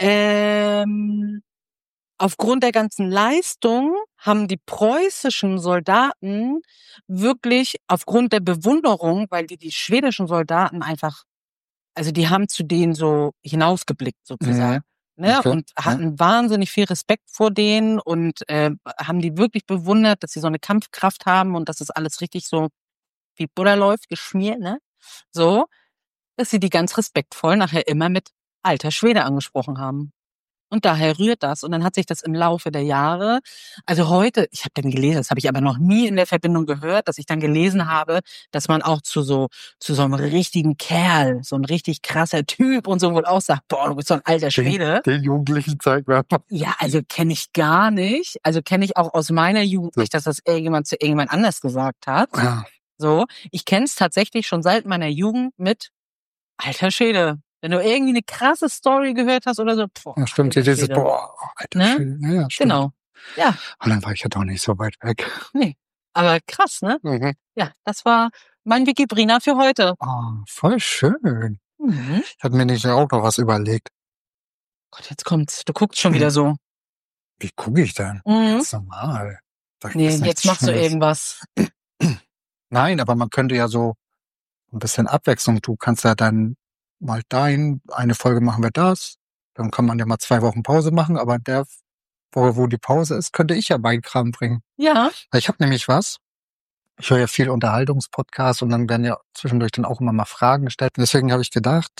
aufgrund der ganzen Leistung haben die preußischen Soldaten wirklich aufgrund der Bewunderung, weil die schwedischen Soldaten einfach, also die haben zu denen so hinausgeblickt sozusagen. Ne? Okay. Und hatten wahnsinnig viel Respekt vor denen und haben die wirklich bewundert, dass sie so eine Kampfkraft haben und dass das alles richtig so wie Butter läuft, geschmiert, ne? So, dass sie die ganz respektvoll nachher immer mit alter Schwede angesprochen haben. Und daher rührt das. Und dann hat sich das im Laufe der Jahre, also heute, ich habe dann gelesen, das habe ich aber noch nie in der Verbindung gehört, dass ich dann gelesen habe, dass man auch zu so einem richtigen Kerl, so ein richtig krasser Typ und so wohl auch sagt, boah, du bist so ein alter Schwede. Den jugendlichen Zeitwerfer. Ja, also kenne ich gar nicht. Also kenne ich auch aus meiner Jugend nicht, dass das irgendjemand zu irgendjemand anders gesagt hat. Ja. So, ich kenne es tatsächlich schon seit meiner Jugend mit Alter Schwede. Wenn du irgendwie eine krasse Story gehört hast oder so. Boah, ja, stimmt. Dieses, alter Schwede. Ja, stimmt. Genau. Ja. Und dann war ich ja doch nicht so weit weg. Nee. Aber krass, ne? Mhm. Ja, das war mein Wikibrina für heute. Oh, voll schön. Mhm. Ich hatte mir nicht auch noch was überlegt. Gott, jetzt kommt's. Du guckst schon wieder so. Wie gucke ich denn? Ganz normal. Nee, jetzt machst du irgendwas. Nein, aber man könnte ja so ein bisschen Abwechslung. Du kannst ja dann mal eine Folge machen wir das. Dann kann man ja mal 2 Wochen Pause machen, aber in der Woche, wo die Pause ist, könnte ich ja meinen Kram bringen. Ja. Ich habe nämlich was. Ich höre ja viel Unterhaltungspodcasts und dann werden ja zwischendurch dann auch immer mal Fragen gestellt. Und deswegen habe ich gedacht,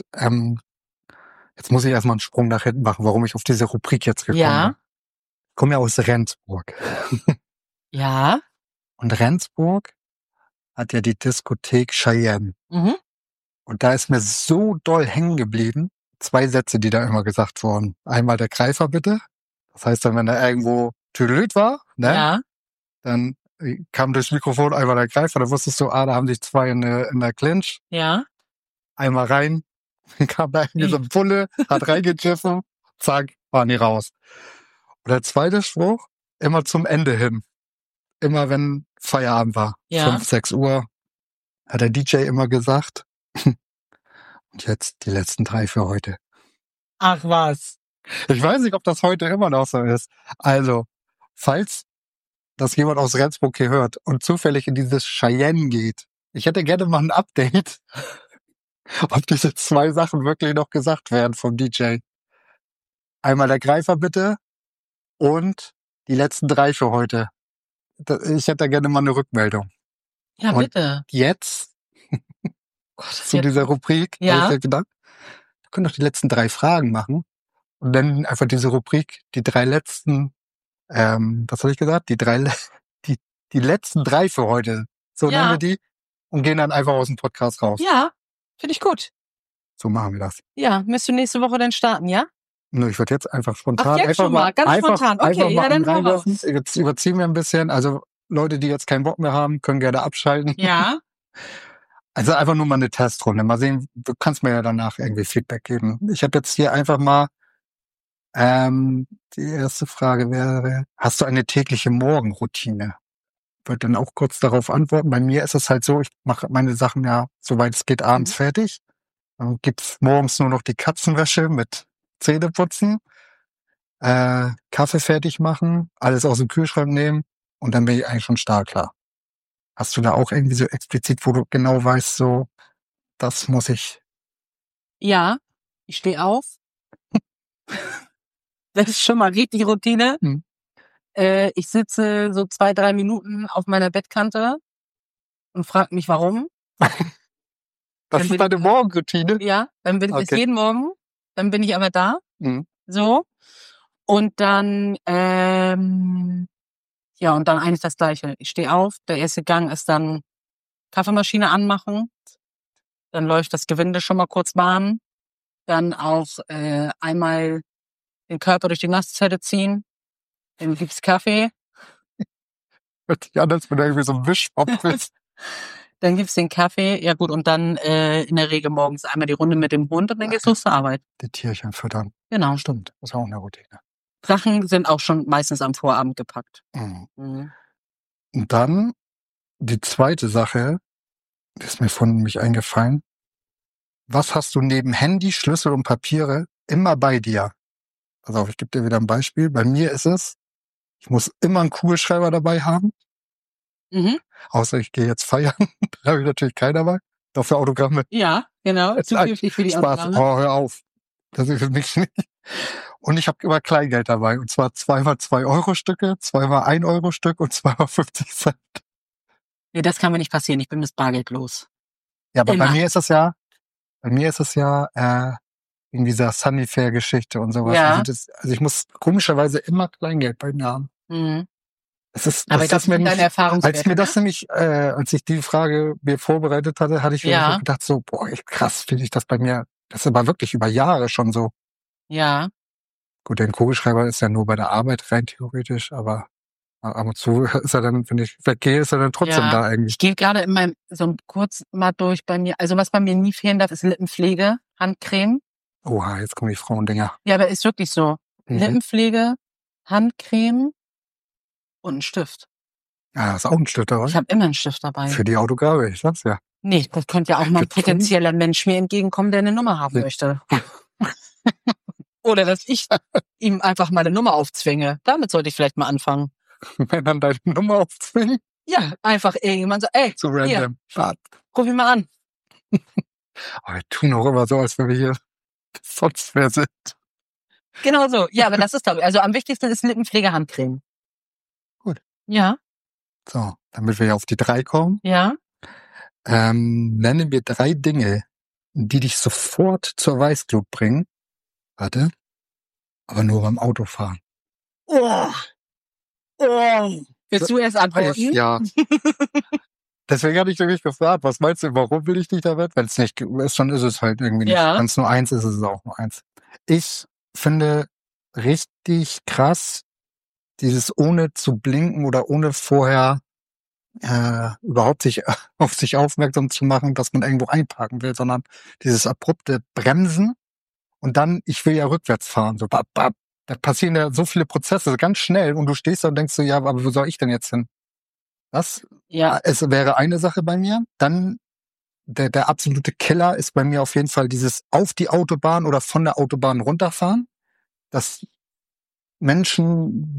jetzt muss ich erstmal einen Sprung nach hinten machen, warum ich auf diese Rubrik jetzt gekommen bin. Ich komme ja aus Rendsburg. Ja. Und Rendsburg hat ja die Diskothek Cheyenne. Mhm. Und da ist mir so doll hängen geblieben, 2 Sätze, die da immer gesagt wurden. Einmal der Greifer bitte. Das heißt dann, wenn da irgendwo Tüdelüt war, ne? Ja. Dann kam durchs Mikrofon einmal der Greifer, da wusstest du, da haben sich 2 in der Clinch. Ja. Einmal rein, kam da irgendwie so ein Bulle, hat reingegriffen, zack, waren die raus. Und der zweite Spruch, immer zum Ende hin. Immer wenn Feierabend war, 5, 6 Uhr, hat der DJ immer gesagt, und jetzt die letzten 3 für heute. Ach was. Ich weiß nicht, ob das heute immer noch so ist. Also, falls das jemand aus Rendsburg hier hört und zufällig in dieses Cheyenne geht, ich hätte gerne mal ein Update, ob diese 2 Sachen wirklich noch gesagt werden vom DJ. Einmal der Greifer bitte und die letzten 3 für heute. Ich hätte da gerne mal eine Rückmeldung. Ja, und bitte. Jetzt zu dieser Rubrik, habe ich gedacht, wir können doch die letzten 3 Fragen machen und dann einfach diese Rubrik, die 3 letzten, was habe ich gesagt? Die letzten 3 für heute. So nennen wir die und gehen dann einfach aus dem Podcast raus. Ja, finde ich gut. So machen wir das. Ja, müsst du nächste Woche dann starten, ja? Nö, ich würde jetzt einfach spontan. Ach, jetzt einfach schon mal, ganz spontan. Okay, ja, dann reinwerfen. Jetzt überziehen wir ein bisschen. Also Leute, die jetzt keinen Bock mehr haben, können gerne abschalten. Ja. Also einfach nur mal eine Testrunde. Mal sehen, du kannst mir ja danach irgendwie Feedback geben. Ich habe jetzt hier einfach mal, die erste Frage wäre, hast du eine tägliche Morgenroutine? Würde dann auch kurz darauf antworten. Bei mir ist es halt so, ich mache meine Sachen ja, soweit es geht, abends fertig. Dann gibt's morgens nur noch die Katzenwäsche mit Zähneputzen, Kaffee fertig machen, alles aus dem Kühlschrank nehmen und dann bin ich eigentlich schon startklar. Hast du da auch irgendwie so explizit, wo du genau weißt, so, das muss ich? Ja, ich stehe auf. Das ist schon mal richtig Routine. Ich sitze so 2, 3 Minuten auf meiner Bettkante und frage mich, warum. Das ist deine Morgenroutine? Ja, dann bin ich jeden Morgen. Dann bin ich aber da. So. Und dann, und dann eigentlich das Gleiche. Ich stehe auf. Der erste Gang ist dann Kaffeemaschine anmachen. Dann läuft das Gewinde schon mal kurz warm. Dann auch einmal den Körper durch die Nasszelle ziehen. Dann gibt's Kaffee. Ja, das wird irgendwie so ein Wischmopp ist. Dann gibt's den Kaffee. Ja gut, und dann in der Regel morgens einmal die Runde mit dem Hund und dann geht's los zur Arbeit. Die Tierchen füttern. Genau. Stimmt, das ist auch eine Routine. Sachen sind auch schon meistens am Vorabend gepackt. Und dann die zweite Sache, die ist mir von mich eingefallen. Was hast du neben Handy, Schlüssel und Papiere immer bei dir? Also ich gebe dir wieder ein Beispiel. Bei mir ist es, ich muss immer einen Kugelschreiber dabei haben. Außer ich gehe jetzt feiern. Da habe ich natürlich keinen dabei. Doch für Autogramme. Ja, genau. Zukünftig für die Spaß. Autogramme. Oh, hör auf. Das ist für mich nicht. Und ich habe immer Kleingeld dabei. Und zwar 2-mal 2-Euro-Stücke, 2-mal 1-Euro-Stück und 2-mal 50 Cent. Nee, das kann mir nicht passieren. Ich bin das Bargeld los. Ja, aber bei mir ist es ja in dieser Sunnyfair-Geschichte und sowas. Ja. Also ich muss komischerweise immer Kleingeld bei mir haben. Aber das ist mir deine Erfahrungswerte. Als ich die Frage mir vorbereitet hatte, hatte ich wirklich gedacht so, boah, krass, finde ich das bei mir. Das ist aber wirklich über Jahre schon so. Ja. Gut, der Kugelschreiber ist ja nur bei der Arbeit rein theoretisch, aber Ab und zu ist er dann, wenn ich weggehe, ist er dann trotzdem da irgendwie. Ich gehe gerade in meinem, so kurz mal durch bei mir. Also was bei mir nie fehlen darf, ist Lippenpflege, Handcreme. Oha, jetzt kommen die Frauendinger. Ja, aber ist wirklich so. Lippenpflege, Handcreme und ein Stift. Ja, ist auch ein Stift dabei. Ich habe immer einen Stift dabei. Für die Autogramme, ich sag's ja. Nee, das könnte ja auch mal ein potenzieller Mensch mir entgegenkommen, der eine Nummer haben möchte. Oder dass ich ihm einfach mal eine Nummer aufzwinge. Damit sollte ich vielleicht mal anfangen. Wenn dann deine Nummer aufzwingen? Ja, einfach irgendjemand so, ey, so random. Ruf ihn mal an. Aber wir tun auch immer so, als wenn wir hier sonst wer sind. Genau so. Ja, aber das ist doch, also am wichtigsten ist Lippenpflege, Handcreme. Gut. Ja. So, damit wir auf die 3 kommen. Ja. Nenne mir 3 Dinge, die dich sofort zur Weißglut bringen. Warte. Aber nur beim Autofahren. Oh. Willst du erst antworten? Ja. Deswegen hatte ich dich gefragt, was meinst du, warum will ich dich damit? Wenn es nicht ist, dann ist es halt irgendwie nicht. Wenn es nur 1 ist, ist es auch nur 1. Ich finde richtig krass, dieses ohne zu blinken oder ohne vorher überhaupt auf sich aufmerksam zu machen, dass man irgendwo einparken will, sondern dieses abrupte Bremsen und dann, ich will ja rückwärts fahren, so bap, bap. Da passieren ja so viele Prozesse ganz schnell und du stehst da und denkst so, ja, aber wo soll ich denn jetzt hin? Das es wäre eine Sache bei mir. Dann der absolute Killer ist bei mir auf jeden Fall dieses auf die Autobahn oder von der Autobahn runterfahren. Dass Menschen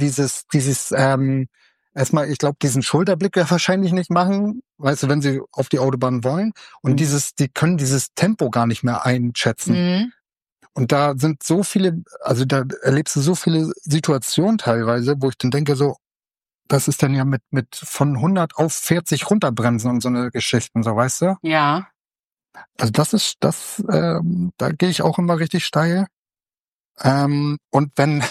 erstmal, ich glaube, diesen Schulterblick wahrscheinlich nicht machen, weißt du, wenn sie auf die Autobahn wollen. Und die können dieses Tempo gar nicht mehr einschätzen. Und da sind so viele, also da erlebst du so viele Situationen teilweise, wo ich dann denke so, das ist dann ja mit von 100 auf 40 runterbremsen und so eine Geschichten, so, weißt du? Ja. Also da gehe ich auch immer richtig steil. Und wenn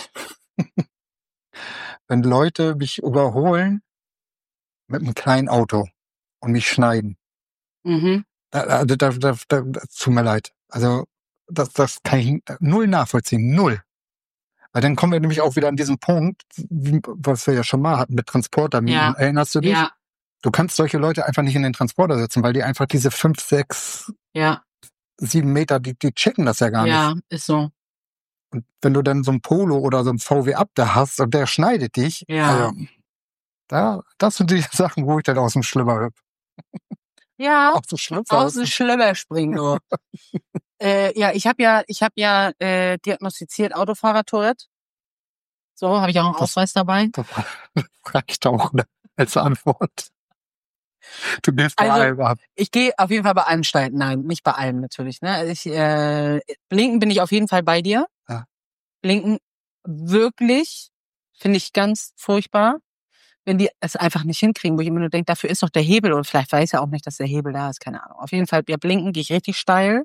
Leute mich überholen mit einem kleinen Auto und mich schneiden, da tut mir leid. Also das kann ich null nachvollziehen, null. Weil dann kommen wir nämlich auch wieder an diesen Punkt, was wir ja schon mal hatten mit Transportermieten. Erinnerst du dich? Ja. Du kannst solche Leute einfach nicht in den Transporter setzen, weil die einfach diese 5, 6, 7 Meter, die checken das ja gar nicht. Ja, ist so. Und wenn du dann so ein Polo oder so ein VW Up da hast und der schneidet dich, also, das sind die Sachen, wo ich dann aus dem Schlimmer hüpfe. Ja, aus dem Schlimmer springen nur. Ich habe ja diagnostiziert Autofahrer-Tourette. So, habe ich auch einen Ausweis dabei. Das reicht auch als Antwort. Du gehst bei allem ab. Ich gehe auf jeden Fall bei allen steil. Nein, nicht bei allem natürlich. Ne? Blinken bin ich auf jeden Fall bei dir. Ja. Blinken wirklich finde ich ganz furchtbar, wenn die es einfach nicht hinkriegen, wo ich immer nur denke, dafür ist doch der Hebel und vielleicht weiß er auch nicht, dass der Hebel da ist, keine Ahnung. Auf jeden Fall, Blinken gehe ich richtig steil.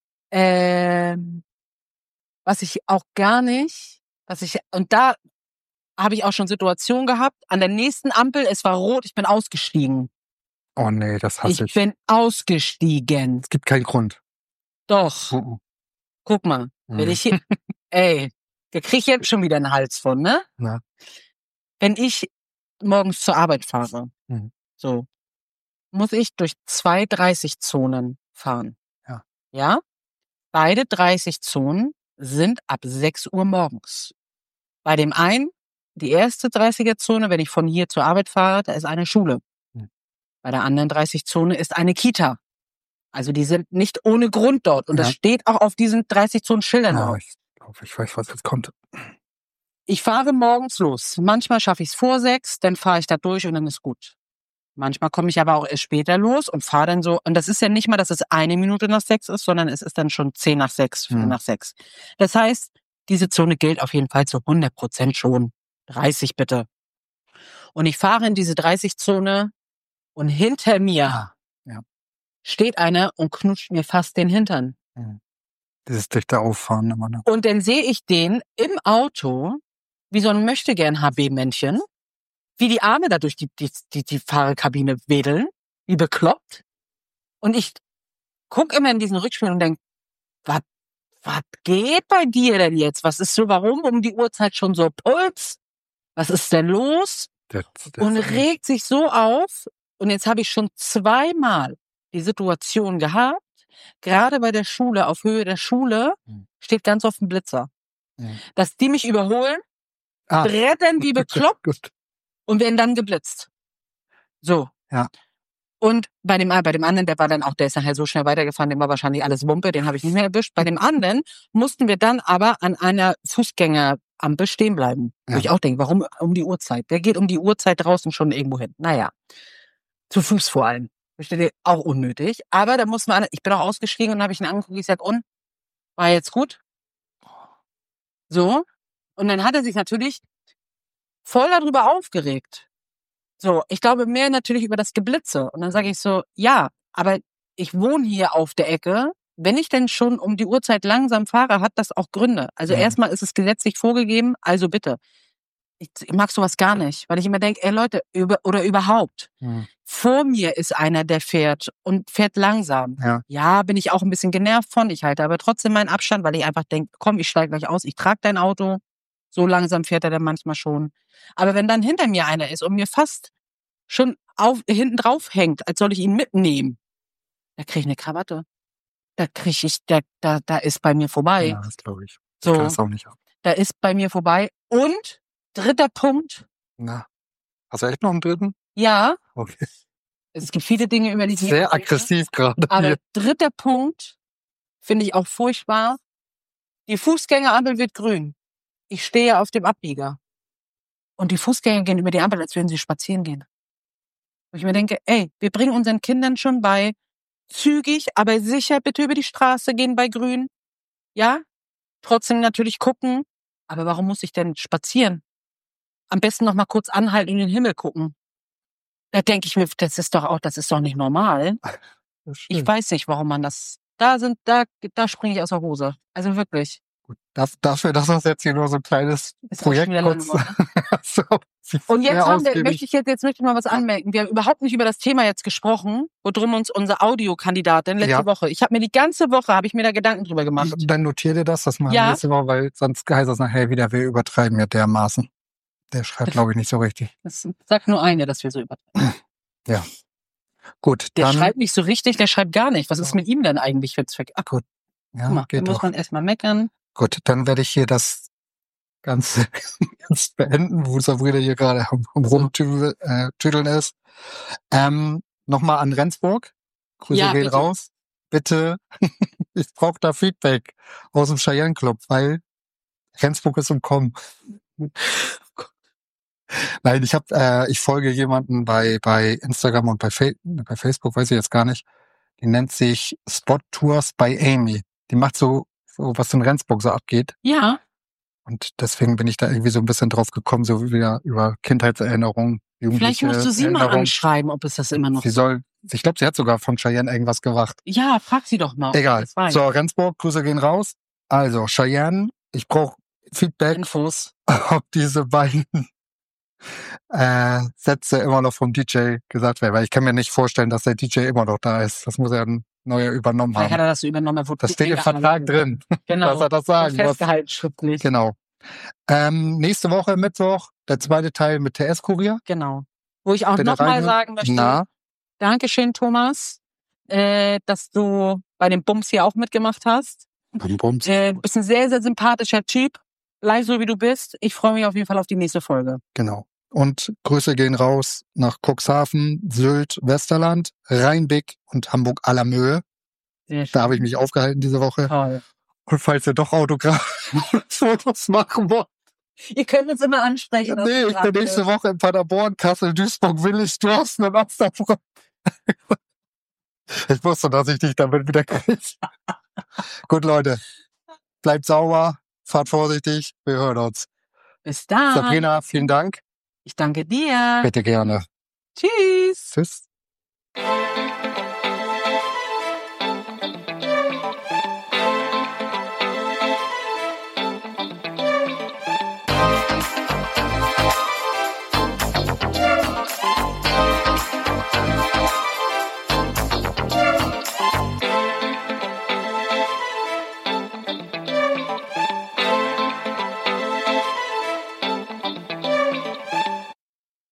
Was ich auch gar nicht, und da habe ich auch schon Situationen gehabt, an der nächsten Ampel, es war rot, ich bin ausgestiegen. Oh nee, das hasse ich. Ich bin ausgestiegen. Es gibt keinen Grund. Doch. Guck mal, wenn ich hier, da krieg ich jetzt schon wieder einen Hals von, ne? Na. Wenn ich morgens zur Arbeit fahre, so, muss ich durch 2 30-Zonen fahren. Ja. Ja? Beide 30 Zonen sind ab 6 Uhr morgens. Bei dem einen, die erste 30er-Zone, wenn ich von hier zur Arbeit fahre, da ist eine Schule. Bei der anderen 30-Zone ist eine Kita. Also die sind nicht ohne Grund dort. Und das steht auch auf diesen 30-Zonen-Schildern drauf. Ich weiß, was jetzt kommt. Ich fahre morgens los. Manchmal schaffe ich es vor 6, dann fahre ich da durch und dann ist gut. Manchmal komme ich aber auch erst später los und fahre dann so. Und das ist ja nicht mal, dass es 1 Minute nach 6 ist, sondern es ist dann schon 10 nach 6, 5 nach 6. Das heißt, diese Zone gilt auf jeden Fall zu 100% schon. 30 bitte. Und ich fahre in diese 30-Zone und hinter mir steht einer und knutscht mir fast den Hintern. Dieses dichte Auffahren immer, ne? Und dann sehe ich den im Auto, wie so ein Möchtegern-HB-Männchen, wie die Arme da durch die Fahrerkabine wedeln, wie bekloppt. Und ich guck immer in diesen Rückspiegel und denk, was geht bei dir denn jetzt? Was ist so, warum um die Uhrzeit schon so Puls? Was ist denn los? und regt sich so auf. Und jetzt habe ich schon 2-mal die Situation gehabt, gerade bei der Schule, auf Höhe der Schule, steht ganz oft ein Blitzer. Dass die mich überholen, brettern wie bekloppt und werden dann geblitzt. So. Ja. Und bei dem anderen, der ist nachher so schnell weitergefahren, dem war wahrscheinlich alles Wumpe, den habe ich nicht mehr erwischt. Bei dem anderen mussten wir dann aber an einer Fußgängerampel stehen bleiben. Ja. Wo ich auch denke, warum um die Uhrzeit? Wer geht um die Uhrzeit draußen schon irgendwo hin? Naja, zu Fuß vor allem. Auch unnötig. Aber da muss man, ich bin auch ausgestiegen und habe ich ihn angeguckt, ich sag, und? War jetzt gut? So. Und dann hat er sich natürlich voll darüber aufgeregt. So, ich glaube mehr natürlich über das Geblitze. Und dann sage ich so, ja, aber ich wohne hier auf der Ecke. Wenn ich denn schon um die Uhrzeit langsam fahre, hat das auch Gründe. Also erstmal ist es gesetzlich vorgegeben, also bitte. Ich mag sowas gar nicht, weil ich immer denke, ey Leute, überhaupt. Vor mir ist einer, der fährt und fährt langsam. Ja, bin ich auch ein bisschen genervt von. Ich halte aber trotzdem meinen Abstand, weil ich einfach denke, komm, ich steige gleich aus, ich trage dein Auto. So langsam fährt er dann manchmal schon. Aber wenn dann hinter mir einer ist und mir fast schon hinten drauf hängt, als soll ich ihn mitnehmen, da kriege ich eine Krawatte. Da ist bei mir vorbei. Ja, das glaube ich. So, kann das auch nicht haben. Da ist bei mir vorbei. Und 3. Punkt. Na, hast du echt noch einen 3.? Ja. Okay. Es gibt viele Dinge, über die ich sehr aggressiv gerade. Aber 3. Punkt finde ich auch furchtbar. Die Fußgängerampel wird grün. Ich stehe auf dem Abbieger. Und die Fußgänger gehen über die Ampel, als würden sie spazieren gehen. Wo ich mir denke, ey, wir bringen unseren Kindern schon bei, zügig, aber sicher bitte über die Straße gehen bei grün. Ja? Trotzdem natürlich gucken. Aber warum muss ich denn spazieren? Am besten noch mal kurz anhalten und in den Himmel gucken. Da denke ich mir, das ist doch nicht normal. Ich weiß nicht, warum man das, da springe ich aus der Hose. Also wirklich. Gut, dafür, dass das jetzt hier nur so ein kleines Projekt kurz. Und jetzt möchte ich mal was anmerken. Wir haben überhaupt nicht über das Thema jetzt gesprochen, worum uns unser Audiokandidatin letzte Woche. Ich habe mir die ganze Woche, da Gedanken drüber gemacht. Dann notiere dir das machen wir nächste Woche, weil sonst heißt das nachher wieder, wir übertreiben ja dermaßen. Der schreibt, glaube ich, nicht so richtig. Das sagt nur eine, dass wir so übertreiben. Ja. Gut, der schreibt nicht so richtig, der schreibt gar nicht. Was ist mit ihm denn eigentlich für Zweck? Ach gut. Ja, mal, geht muss man erstmal meckern. Gut, dann werde ich hier das Ganze jetzt beenden, wo Sabrina hier gerade am Rumtüdeln ist. Nochmal an Rendsburg. Grüße gehen raus. Bitte, ich brauche da Feedback aus dem Cheyenne Club, weil Rendsburg ist im Kommen. Nein, ich folge jemanden bei Instagram und bei Facebook, weiß ich jetzt gar nicht. Die nennt sich Spot Tours by Amy. Die macht so was in Rendsburg so abgeht. Ja. Und deswegen bin ich da irgendwie so ein bisschen drauf gekommen, so wieder über Kindheitserinnerungen, jugendliche Vielleicht musst du sie mal anschreiben, ob es das immer noch ist. Ich glaube, sie hat sogar von Cheyenne irgendwas gemacht. Ja, frag sie doch mal. Egal. So, Rendsburg, Grüße gehen raus. Also, Cheyenne, ich brauche Feedback, Infos, ob diese beiden Sätze immer noch vom DJ gesagt werden, weil ich kann mir nicht vorstellen, dass der DJ immer noch da ist. Das muss er ein neuer übernommen haben. Vielleicht hat er das so übernommen. Das steht im Vertrag drin. Genau. Dass er das sagen muss. Festgehalten schriftlich. Genau. Nächste Woche Mittwoch der 2. Teil mit TS-Kurier. Genau. Wo ich auch nochmal sagen möchte, Dankeschön, Thomas, dass du bei dem Bums hier auch mitgemacht hast. Bums. Bist ein sehr, sehr sympathischer Typ. Bleib so, wie du bist. Ich freue mich auf jeden Fall auf die nächste Folge. Genau. Und Grüße gehen raus nach Cuxhaven, Sylt, Westerland, Rheinbeck und Hamburg-Allermöhe. Da habe ich mich aufgehalten diese Woche. Toll. Und falls ihr doch Autogramm-Fotos machen wollt. Ihr könnt uns immer ansprechen. Nee, ich bin nächste Woche in Paderborn, Kassel, Duisburg, Willig, Dorsten und Osnabrück. Ich wusste, dass ich dich damit wieder kriege. Gut, Leute. Bleibt sauber, fahrt vorsichtig, wir hören uns. Bis dann. Sabrina, vielen Dank. Ich danke dir. Bitte gerne. Tschüss. Tschüss.